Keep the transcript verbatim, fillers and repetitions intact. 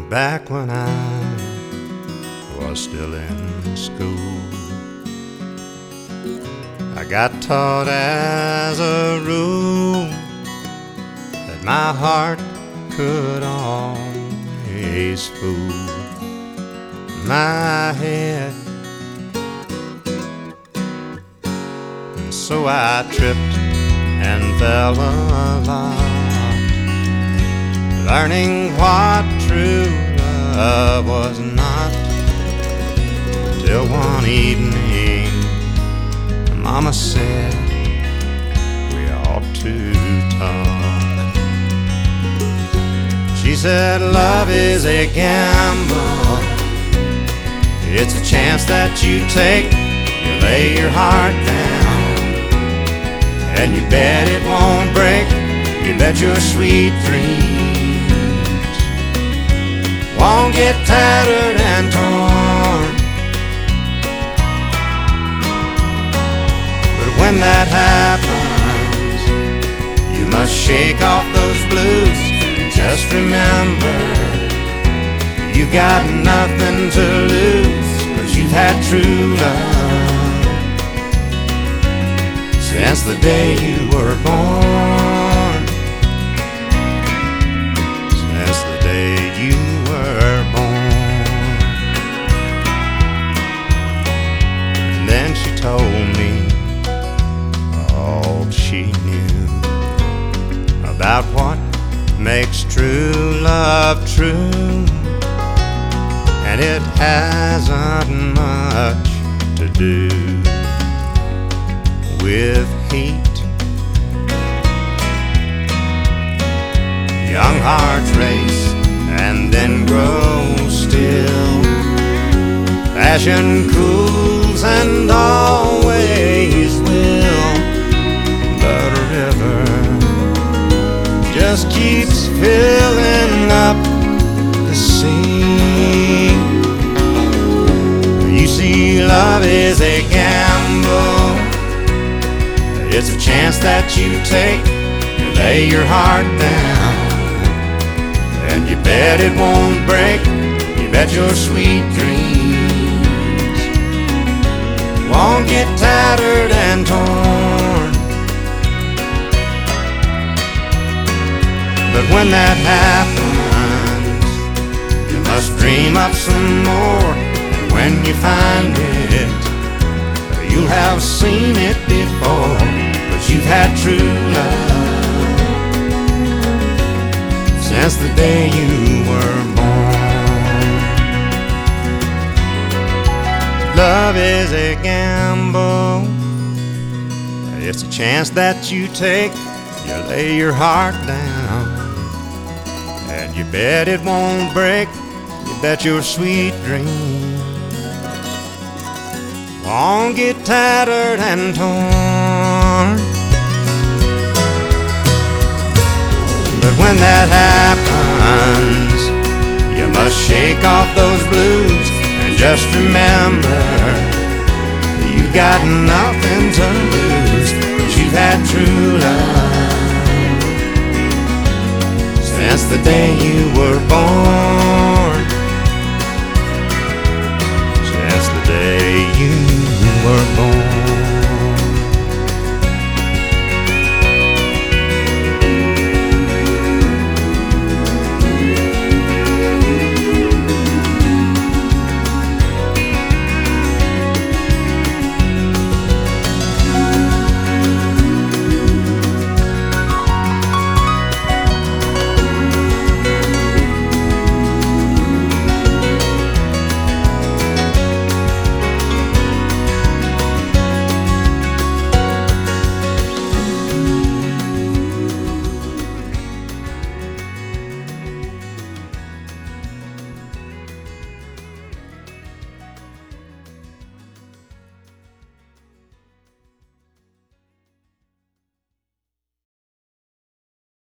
back when I was still in school. I got taught as a rule that my heart could always fool my head, and so I tripped and fell a lot, learning what true love was not, till one evening Mama said we ought to talk. She said love is a gamble, it's a chance that you take. You lay your heart down and you bet it won't break. You bet your sweet dreams won't get tattered and torn. But when that happens, you must shake off those blues. Just remember, you got nothing to lose, 'cause you've had true love since the day you were born. Since the day you were born. And then she told me all she knew about what makes true love true. And it hasn't much to do with heat. Young hearts race and then grow still. Passion cools and always will, but a river just keeps filling up the sea. You see, love is a gamble, it's a chance that you take. You lay your heart down and you bet it won't break. You bet your sweet dreams won't get tattered and torn. But when that happens, you must dream up some more. And when you find it, you'll have seen it before. But you've had true love since the day you were born. Love is a gamble, it's a chance that you take. You lay your heart down and you bet it won't break. You bet your sweet dreams won't get tattered and torn. But when that happens, you must shake off those blues. And just remember, you got nothing to lose, 'cause you've had true love since the day you were born.